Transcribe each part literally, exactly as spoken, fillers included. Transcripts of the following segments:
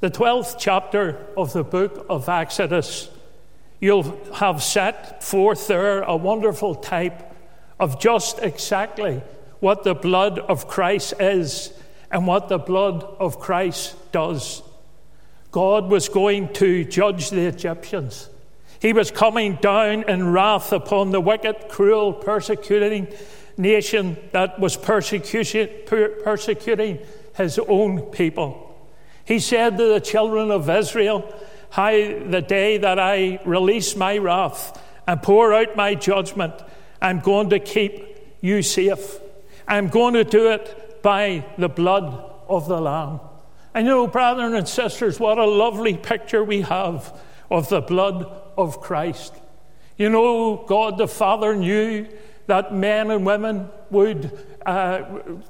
The twelfth chapter of the book of Exodus, you'll have set forth there a wonderful type of just exactly what the blood of Christ is and what the blood of Christ does. God was going to judge the Egyptians. He was coming down in wrath upon the wicked, cruel, persecuting nation that was persecution, per- persecuting his own people. He said to the children of Israel, how the day that I release my wrath and pour out my judgment, I'm going to keep you safe. I'm going to do it by the blood of the Lamb. And you know, brethren and sisters, what a lovely picture we have of the blood of Christ. You know, God the Father knew that men and women would uh,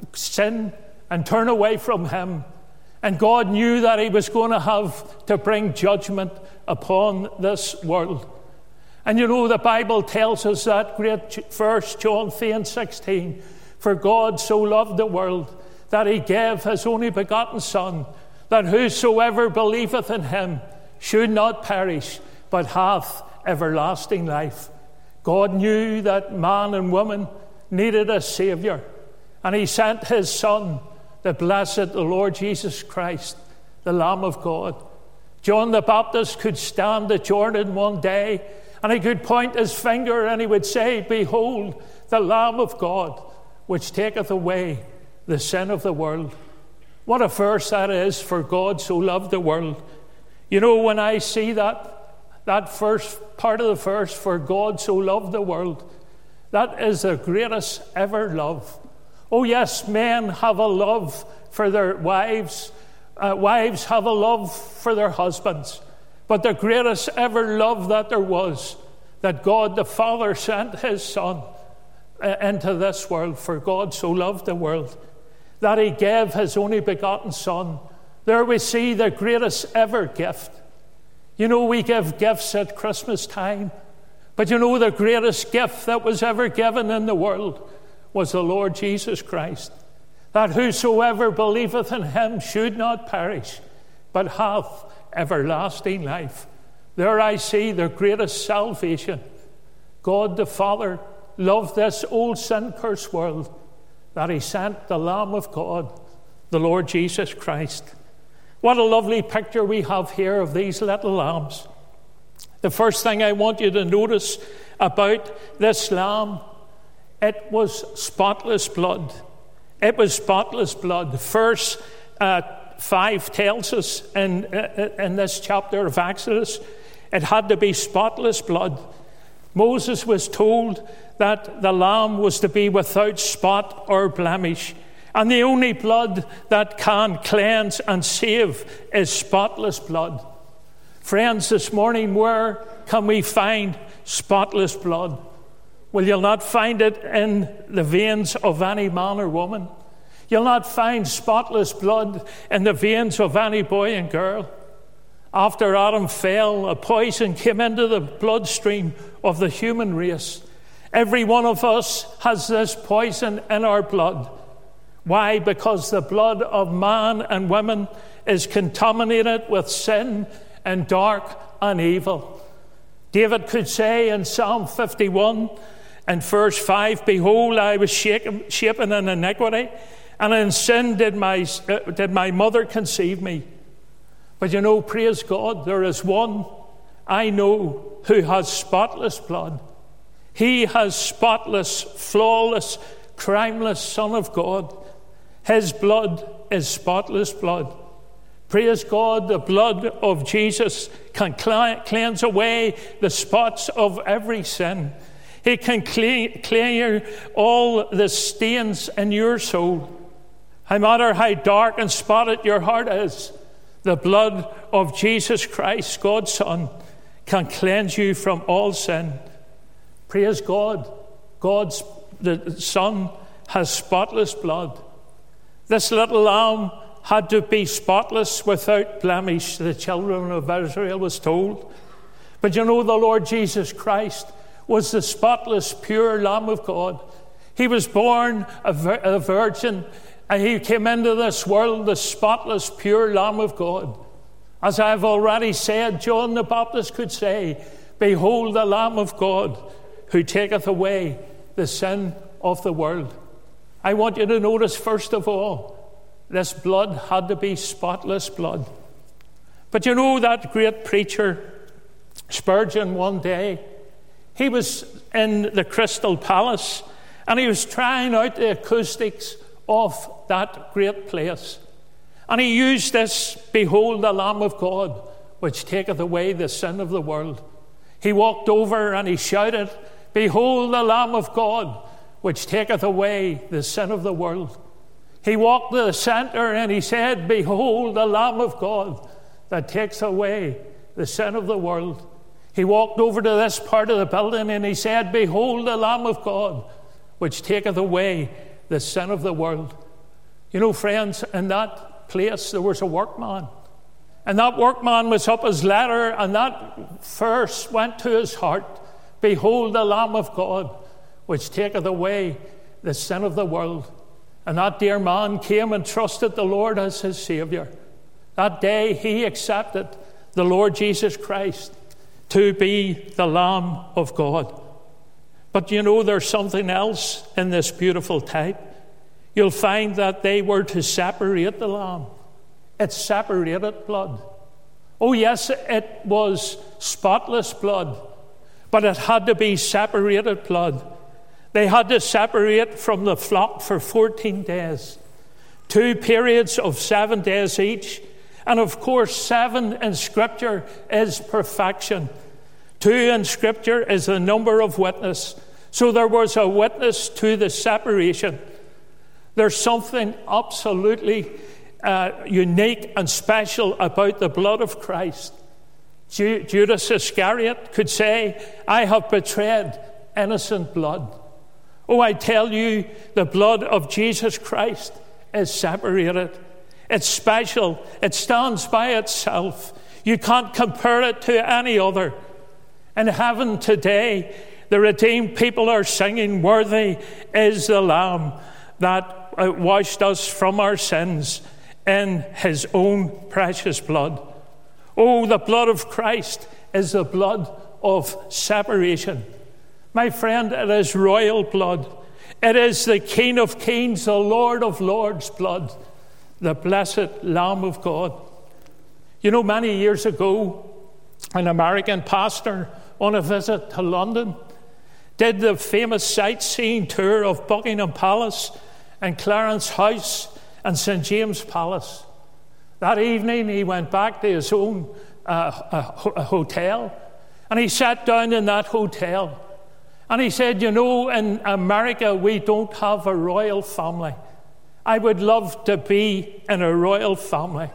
sin and turn away from him. And God knew that he was going to have to bring judgment upon this world. And you know, the Bible tells us that great verse, John three and sixteen, for God so loved the world that he gave his only begotten Son, that whosoever believeth in him should not perish, but hath everlasting life. God knew that man and woman needed a Savior, and he sent his Son, the blessed, the Lord Jesus Christ, the Lamb of God. John the Baptist could stand at Jordan one day, and he could point his finger and he would say, behold, the Lamb of God, which taketh away the sin of the world. What a verse that is, for God so loved the world. You know, when I see that, that first part of the verse, for God so loved the world, that is the greatest ever love. Oh yes, men have a love for their wives. Uh, wives have a love for their husbands. But the greatest ever love that there was, that God the Father sent his Son uh, into this world. For God so loved the world that he gave his only begotten Son. There we see the greatest ever gift. You know, we give gifts at Christmas time, but you know, the greatest gift that was ever given in the world was the Lord Jesus Christ, that whosoever believeth in him should not perish, but hath everlasting life. There I see the greatest salvation. God the Father loved this old sin-cursed world, that he sent the Lamb of God, the Lord Jesus Christ. What a lovely picture we have here of these little lambs. The first thing I want you to notice about this lamb, it was spotless blood. It was spotless blood. Verse uh, five tells us in, in this chapter of Exodus, it had to be spotless blood. Moses was told that the lamb was to be without spot or blemish. And the only blood that can cleanse and save is spotless blood. Friends, this morning, where can we find spotless blood? Well, you'll not find it in the veins of any man or woman. You'll not find spotless blood in the veins of any boy and girl. After Adam fell, a poison came into the bloodstream of the human race. Every one of us has this poison in our blood. Why? Because the blood of man and women is contaminated with sin and dark and evil. David could say in Psalm fifty-one and verse five, behold, I was shaken, shapen in iniquity, and in sin did my, uh, did my mother conceive me. But you know, praise God, there is one I know who has spotless blood. He has spotless, flawless, crimeless Son of God. His blood is spotless blood. Praise God, the blood of Jesus can cleanse away the spots of every sin. He can clear all the stains in your soul. No matter how dark and spotted your heart is, the blood of Jesus Christ, God's Son, can cleanse you from all sin. Praise God, God's the Son has spotless blood. This little lamb had to be spotless, without blemish, the children of Israel was told. But you know, the Lord Jesus Christ was the spotless, pure Lamb of God. He was born a, vir- a virgin, and he came into this world the spotless, pure Lamb of God. As I've already said, John the Baptist could say, "Behold the Lamb of God, who taketh away the sin of the world." I want you to notice, first of all, this blood had to be spotless blood. But you know that great preacher, Spurgeon, one day, he was in the Crystal Palace and he was trying out the acoustics of that great place. And he used this, "Behold the Lamb of God, which taketh away the sin of the world." He walked over and he shouted, "Behold the Lamb of God, which taketh away the sin of the world." He walked to the center and he said, "Behold the Lamb of God that takes away the sin of the world." He walked over to this part of the building and he said, "Behold the Lamb of God, which taketh away the sin of the world." You know, friends, in that place there was a workman. And that workman was up his ladder, and that verse went to his heart. "Behold the Lamb of God, which taketh away the sin of the world." And that dear man came and trusted the Lord as his Saviour. That day he accepted the Lord Jesus Christ to be the Lamb of God. But you know, there's something else in this beautiful type. You'll find that they were to separate the lamb. It separated blood. Oh yes, it was spotless blood, but it had to be separated blood. They had to separate from the flock for fourteen days. Two periods of seven days each. And of course, seven in Scripture is perfection. Two in Scripture is the number of witness. So there was a witness to the separation. There's something absolutely uh, unique and special about the blood of Christ. Ju- Judas Iscariot could say, "I have betrayed innocent blood." Oh, I tell you, the blood of Jesus Christ is separated. It's special. It stands by itself. You can't compare it to any other. In heaven today, the redeemed people are singing, "Worthy is the Lamb that washed us from our sins in his own precious blood." Oh, the blood of Christ is the blood of separation. My friend, it is royal blood. It is the King of Kings, the Lord of Lords blood, the blessed Lamb of God. You know, many years ago, an American pastor on a visit to London did the famous sightseeing tour of Buckingham Palace and Clarence House and Saint James Palace. That evening he went back to his own uh, a, a hotel, and he sat down in that hotel and he said, "You know, in America we don't have a royal family. I would love to be in a royal family."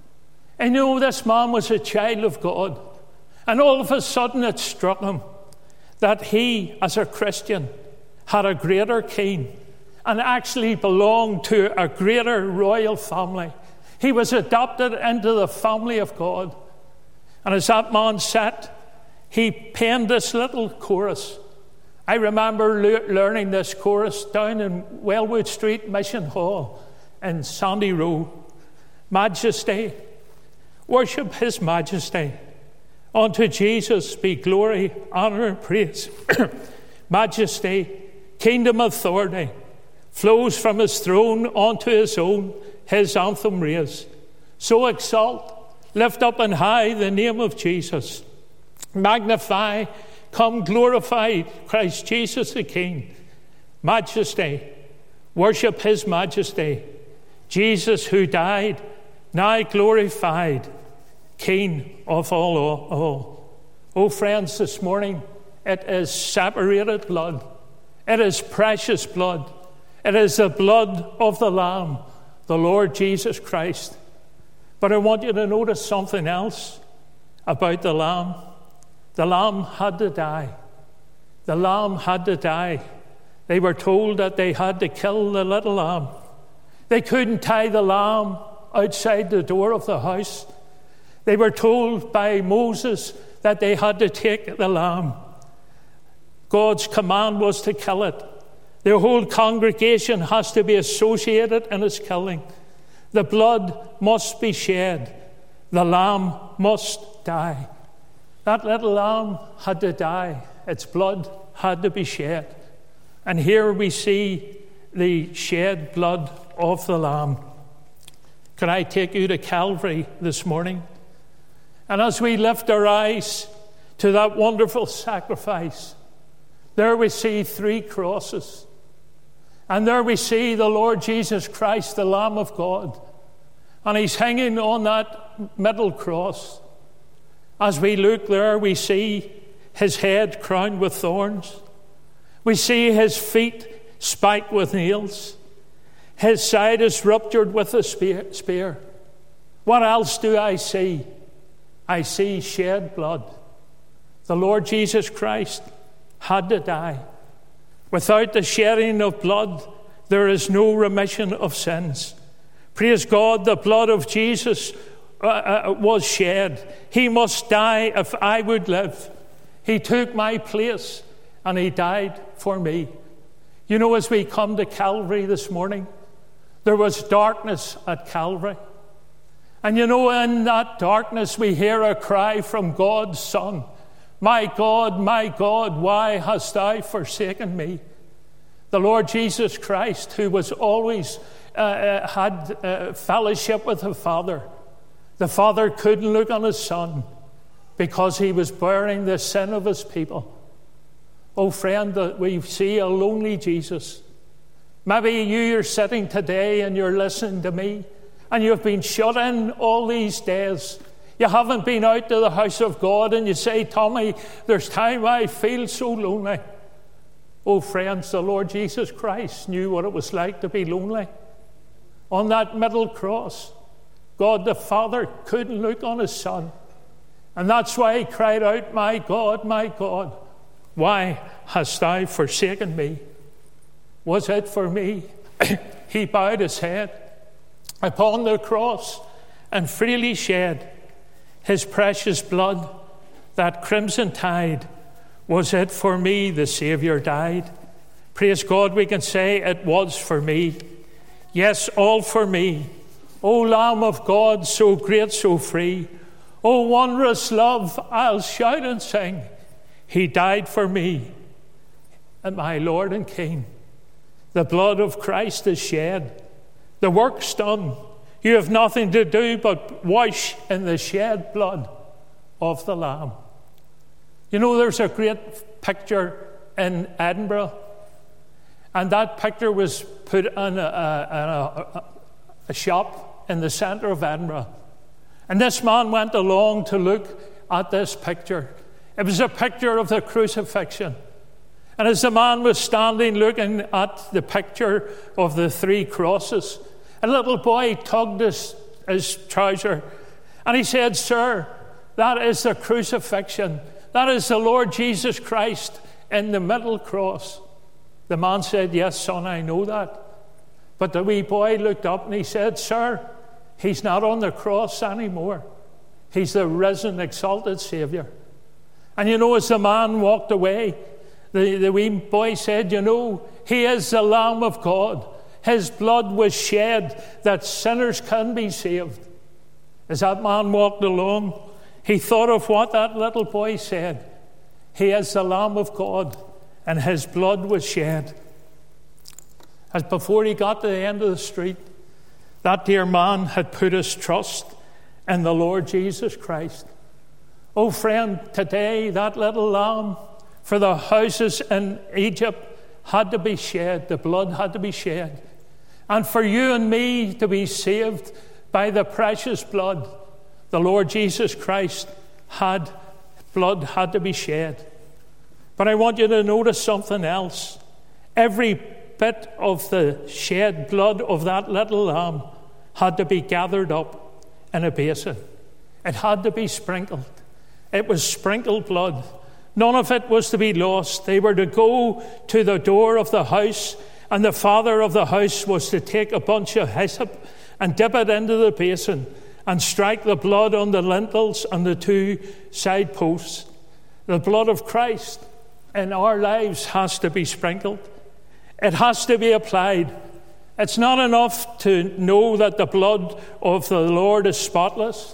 And you know, this man was a child of God. And all of a sudden it struck him that he, as a Christian, had a greater king and actually belonged to a greater royal family. He was adopted into the family of God. And as that man sat, he penned this little chorus. I remember le- learning this chorus down in Wellwood Street Mission Hall in Sandy Row. "Majesty, worship his majesty. Unto Jesus be glory, honor, and praise. Majesty, kingdom, authority flows from his throne unto his own, his anthem raise. So exalt, lift up and high the name of Jesus. Magnify, come glorify Christ Jesus the King. Majesty, worship his majesty. Jesus who died, now glorified, King of all, all, all. Oh, friends, this morning, it is separated blood. It is precious blood. It is the blood of the Lamb, the Lord Jesus Christ. But I want you to notice something else about the Lamb. The Lamb had to die. The Lamb had to die. They were told that they had to kill the little lamb. They couldn't tie the lamb outside the door of the house. They were told by Moses that they had to take the lamb. God's command was to kill it. The whole congregation has to be associated in its killing. The blood must be shed. The lamb must die. That little lamb had to die. Its blood had to be shed. And here we see the shed blood of the lamb. Can I take you to Calvary this morning? And as we lift our eyes to that wonderful sacrifice, there we see three crosses. And there we see the Lord Jesus Christ, the Lamb of God. And he's hanging on that middle cross. As we look there, we see his head crowned with thorns. We see his feet spiked with nails. His side is ruptured with a spear. What else do I see? I see shed blood. The Lord Jesus Christ had to die. Without the shedding of blood, there is no remission of sins. Praise God, the blood of Jesus uh, uh, was shed. He must die if I would live. He took my place and he died for me. You know, as we come to Calvary this morning, there was darkness at Calvary. And you know, in that darkness we hear a cry from God's Son. My God, my God, why hast thou forsaken me? The Lord Jesus Christ, who was always uh, uh, had uh, fellowship with the Father. The Father couldn't look on his Son because he was bearing the sin of his people. Oh, friend, that we see a lonely Jesus. Maybe you are sitting today and you're listening to me, and you've been shut in all these days. You haven't been out to the house of God, and you say, Tommy, there's time I feel so lonely. Oh, friends, the Lord Jesus Christ knew what it was like to be lonely. On that middle cross, God the Father couldn't look on his Son. And that's why he cried out, my God, my God, why hast thou forsaken me? Was it for me? He bowed his head upon the cross and freely shed his precious blood, that crimson tide. Was it for me the Saviour died? Praise God, we can say it was for me. Yes, all for me. O Lamb of God, so great, so free. O wondrous love, I'll shout and sing. He died for me, and my Lord and King. The blood of Christ is shed. The work's done. You have nothing to do but wash in the shed blood of the Lamb. You know, there's a great picture in Edinburgh, and that picture was put in a, a, a, a shop in the centre of Edinburgh. And this man went along to look at this picture. It was a picture of the crucifixion. And as the man was standing looking at the picture of the three crosses, a little boy tugged his, his trouser, and he said, Sir, that is the crucifixion. That is the Lord Jesus Christ in the middle cross. The man said, Yes, son, I know that. But the wee boy looked up and he said, Sir, he's not on the cross anymore. He's the risen, exalted Saviour. And you know, as the man walked away, the, the wee boy said, You know, he is the Lamb of God. His blood was shed that sinners can be saved. As that man walked along, he thought of what that little boy said. He is the Lamb of God, and his blood was shed. As before he got to the end of the street, that dear man had put his trust in the Lord Jesus Christ. Oh, friend, today that little lamb for the houses in Egypt had to be shed. The blood had to be shed. And for you and me to be saved by the precious blood, the Lord Jesus Christ had, blood had to be shed. But I want you to notice something else. Every bit of the shed blood of that little lamb had to be gathered up in a basin. It had to be sprinkled. It was sprinkled blood. None of it was to be lost. They were to go to the door of the house, and the father of the house was to take a bunch of hyssop and dip it into the basin and strike the blood on the lintels and the two side posts. The blood of Christ in our lives has to be sprinkled. It has to be applied. It's not enough to know that the blood of the Lord is spotless.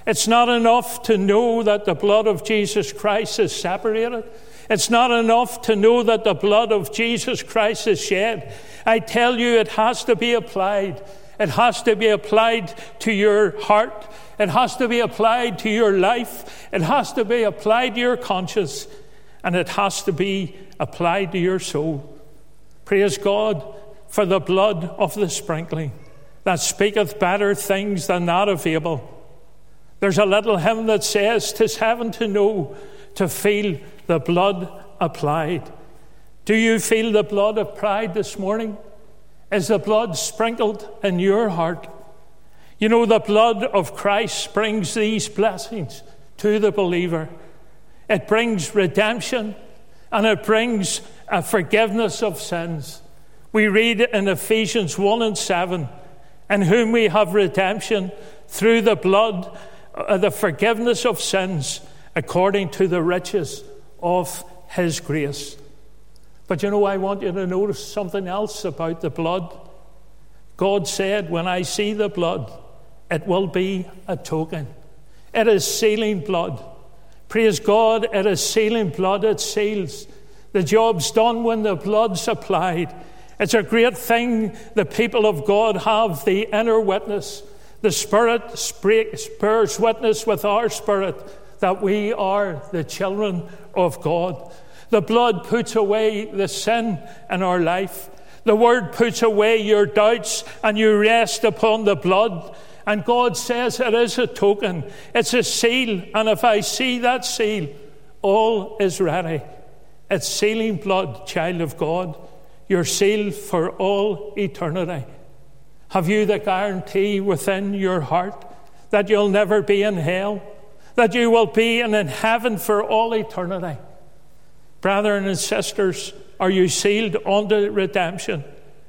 It's not enough to know that the blood of Jesus Christ is separated. It's not enough to know that the blood of Jesus Christ is shed. I tell you, it has to be applied. It has to be applied to your heart. It has to be applied to your life. It has to be applied to your conscience. And it has to be applied to your soul. Praise God for the blood of the sprinkling that speaketh better things than that of Abel. There's a little hymn that says, "'Tis heaven to know, to feel the blood applied." Do you feel the blood applied this morning? Is the blood sprinkled in your heart? You know, the blood of Christ brings these blessings to the believer. It brings redemption, and it brings a forgiveness of sins. We read in Ephesians one and seven, "In whom we have redemption through the blood, uh, the forgiveness of sins, according to the riches of his grace." But you know, I want you to notice something else about the blood. God said, when I see the blood, it will be a token. It is sealing blood. Praise God, it is sealing blood. It seals. The job's done when the blood's applied. It's a great thing the people of God have, the inner witness. The Spirit bears witness with our spirit that we are the children of God. The blood puts away the sin in our life. The Word puts away your doubts, and you rest upon the blood. And God says it is a token. It's a seal. And if I see that seal, all is ready. It's sealing blood, child of God. You're sealed for all eternity. Have you the guarantee within your heart that you'll never be in hell? That you will be in heaven for all eternity? Brethren and sisters, are you sealed unto redemption?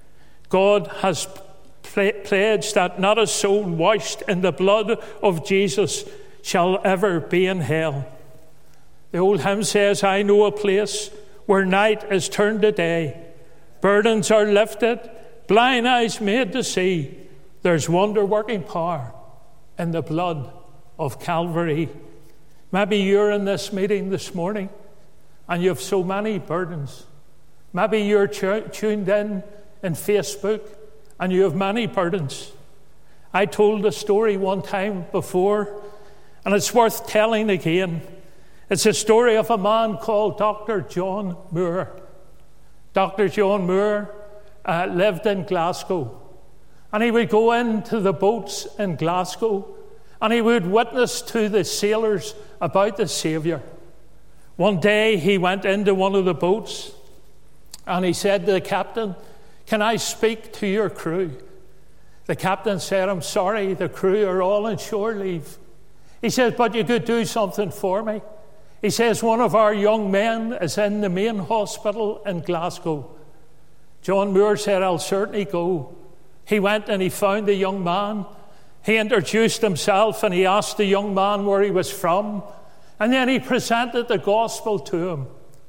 God has pledged that not a soul washed in the blood of Jesus shall ever be in hell. The old hymn says, "I know a place where night is turned to day. Burdens are lifted, blind eyes made to see. There's wonder-working power in the blood of Calvary." Maybe you're in this meeting this morning and you have so many burdens. Maybe you're tu- tuned in in Facebook and you have many burdens. I told a story one time before, and it's worth telling again. It's a story of a man called Doctor John Moore. Doctor John Moore uh, lived in Glasgow, and he would go into the boats in Glasgow, and he would witness to the sailors about the Saviour. One day he went into one of the boats, and he said to the captain, "Can I speak to your crew?" The captain said, "I'm sorry, the crew are all on shore leave." He says, "But you could do something for me." He says, "One of our young men is in the main hospital in Glasgow." John Moore said, "I'll certainly go." He went and he found the young man. He introduced himself and he asked the young man where he was from. And then he presented the gospel to him.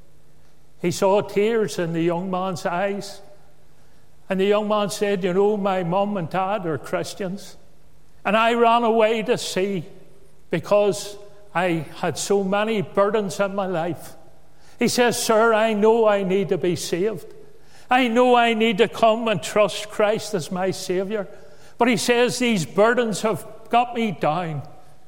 He saw tears in the young man's eyes. And the young man said, "You know, my mum and dad are Christians. And I ran away to sea because I had so many burdens in my life." He says, "Sir, I know I need to be saved. I know I need to come and trust Christ as my Saviour. But," he says, "these burdens have got me down."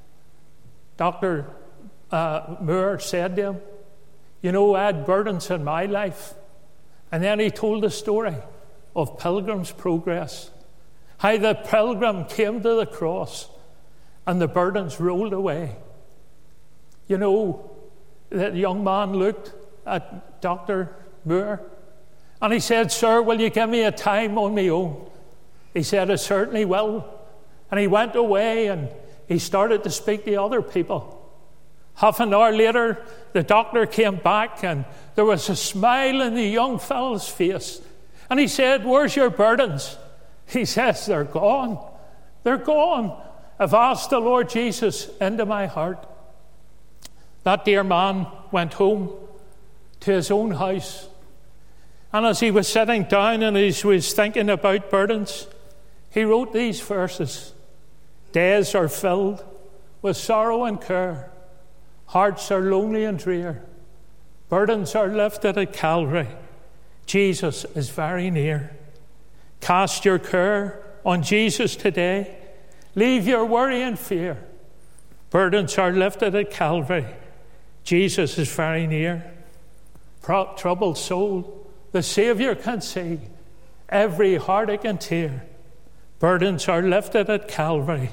Doctor uh, Moore said to him, "You know, I had burdens in my life." And then he told the story of Pilgrim's Progress, how the pilgrim came to the cross and the burdens rolled away. You know, the young man looked at Doctor Moore and he said, "Sir, will you give me a time on my own?" He said, "I certainly will." And he went away and he started to speak to other people. Half an hour later, the doctor came back and there was a smile in the young fellow's face. And he said, "Where's your burdens?" He says, "They're gone. They're gone. I've asked the Lord Jesus into my heart." That dear man went home to his own house. And as he was sitting down and he was thinking about burdens, he wrote these verses. "Days are filled with sorrow and care. Hearts are lonely and drear. Burdens are lifted at Calvary. Jesus is very near. Cast your care on Jesus today. Leave your worry and fear. Burdens are lifted at Calvary. Jesus is very near. Pro- troubled soul, the Saviour can see every heartache and tear. Burdens are lifted at Calvary.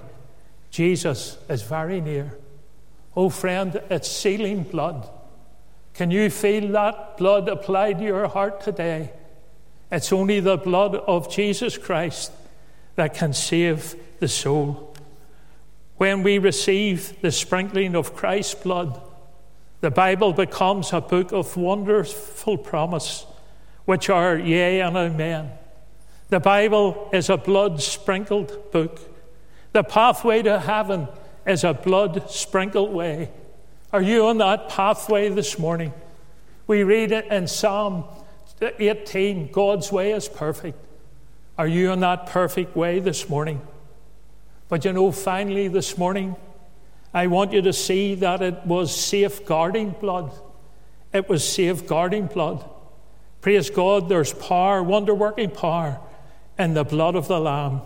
Jesus is very near. Oh friend, it's sealing blood. Can you feel that blood applied to your heart today? It's only the blood of Jesus Christ that can save the soul. When we receive the sprinkling of Christ's blood, the Bible becomes a book of wonderful promise, which are yea and amen. The Bible is a blood-sprinkled book. The pathway to heaven is a blood-sprinkled way. Are you on that pathway this morning? We read it in Psalm eighteen, God's way is perfect. Are you on that perfect way this morning? But you know, finally this morning, I want you to see that it was safeguarding blood. It was safeguarding blood. Praise God, there's power, wonder-working power in the blood of the Lamb.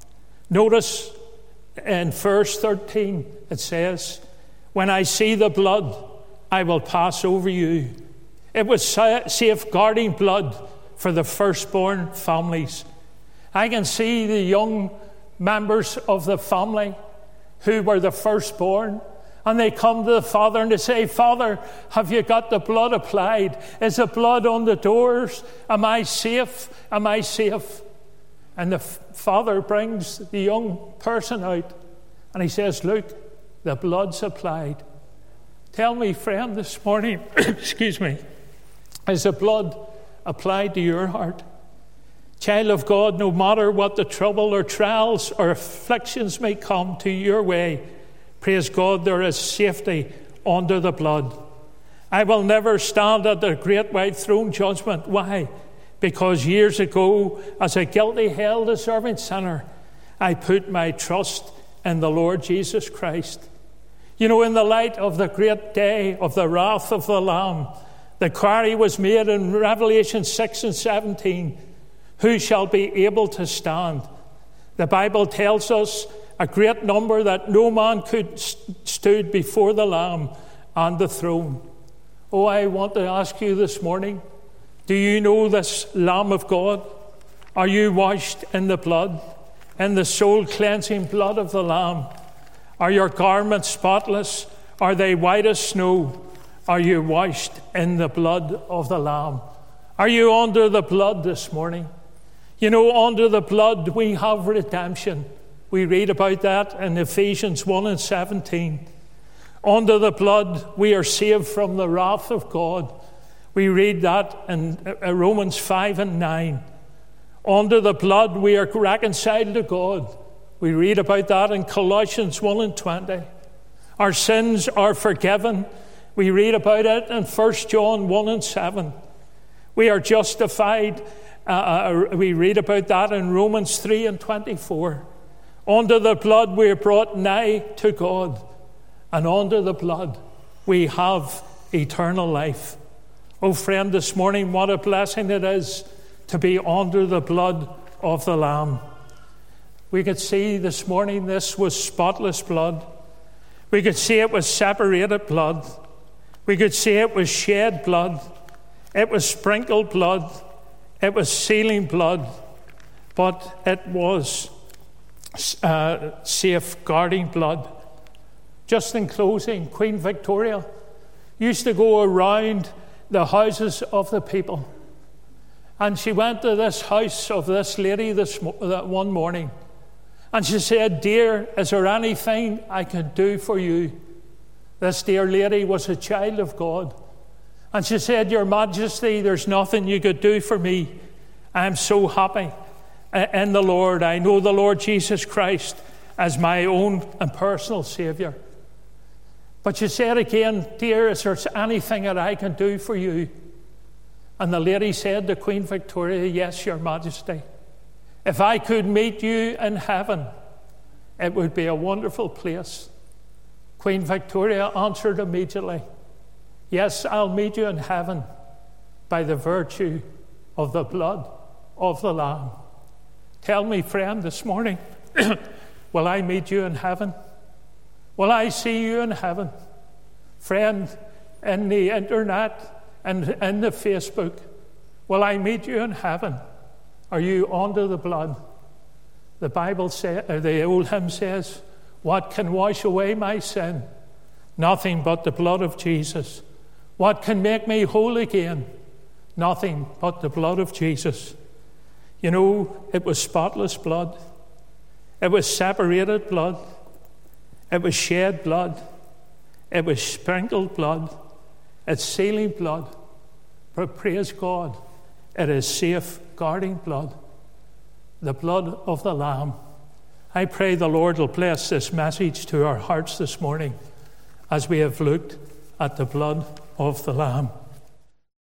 Notice in verse thirteen, it says, when I see the blood, I will pass over you. It was safeguarding blood for the firstborn families. I can see the young members of the family who were the firstborn, and they come to the father and they say, Father, have you got the blood applied? Is the blood on the doors? Am I safe? Am I safe? And the f- father brings the young person out and he says, look, the blood's applied. Tell me, friend, this morning, excuse me, is the blood applied to your heart? Child of God, no matter what the trouble or trials or afflictions may come to your way, praise God, there is safety under the blood. I will never stand at the great white throne judgment. Why? Because years ago, as a guilty, hell-deserving sinner, I put my trust in the Lord Jesus Christ. You know, in the light of the great day of the wrath of the Lamb, the query was made in Revelation six and seventeen, who shall be able to stand? The Bible tells us a great number that no man could st- stood before the Lamb and the throne. Oh, I want to ask you this morning, do you know this Lamb of God? Are you washed in the blood, in the soul-cleansing blood of the Lamb? Are your garments spotless? Are they white as snow? Are you washed in the blood of the Lamb? Are you under the blood this morning? You know, under the blood we have redemption. We read about that in Ephesians one and seventeen. Under the blood we are saved from the wrath of God. We read that in Romans five and nine. Under the blood we are reconciled to God. We read about that in Colossians one and twenty. Our sins are forgiven. We read about it in First John one and seven. We are justified. Uh, we read about that in Romans three and twenty-four. Under the blood we are brought nigh to God. And under the blood we have eternal life. Oh friend, this morning what a blessing it is to be under the blood of the Lamb. We could see this morning this was spotless blood. We could see it was separated blood. We could see it was shed blood. It was sprinkled blood. It was sealing blood. But it was uh, safeguarding blood. Just in closing, Queen Victoria used to go around the houses of the people. And she went to this house of this lady this that one morning. And she said, "Dear, is there anything I can do for you?" This dear lady was a child of God. And she said, "Your Majesty, there's nothing you could do for me. I'm so happy in the Lord. I know the Lord Jesus Christ as my own and personal Saviour." But she said again, "Dear, is there anything that I can do for you?" And the lady said to Queen Victoria, "Yes, Your Majesty. If I could meet you in heaven, it would be a wonderful place. Queen Victoria answered immediately, yes, I'll meet you in heaven by the virtue of the blood of the Lamb. Tell me, friend, this morning, will I meet you in heaven? Will I see you in heaven? Friend, in the internet and in the Facebook, will I meet you in heaven? Are you under the blood? The Bible says, or the old hymn says, what can wash away my sin? Nothing but the blood of Jesus. What can make me whole again? Nothing but the blood of Jesus. You know, it was spotless blood. It was separated blood. It was shed blood. It was sprinkled blood. It's sealing blood. But praise God, it is safeguarding blood. The blood of the Lamb. I pray the Lord will bless this message to our hearts this morning as we have looked at the blood of the Lamb.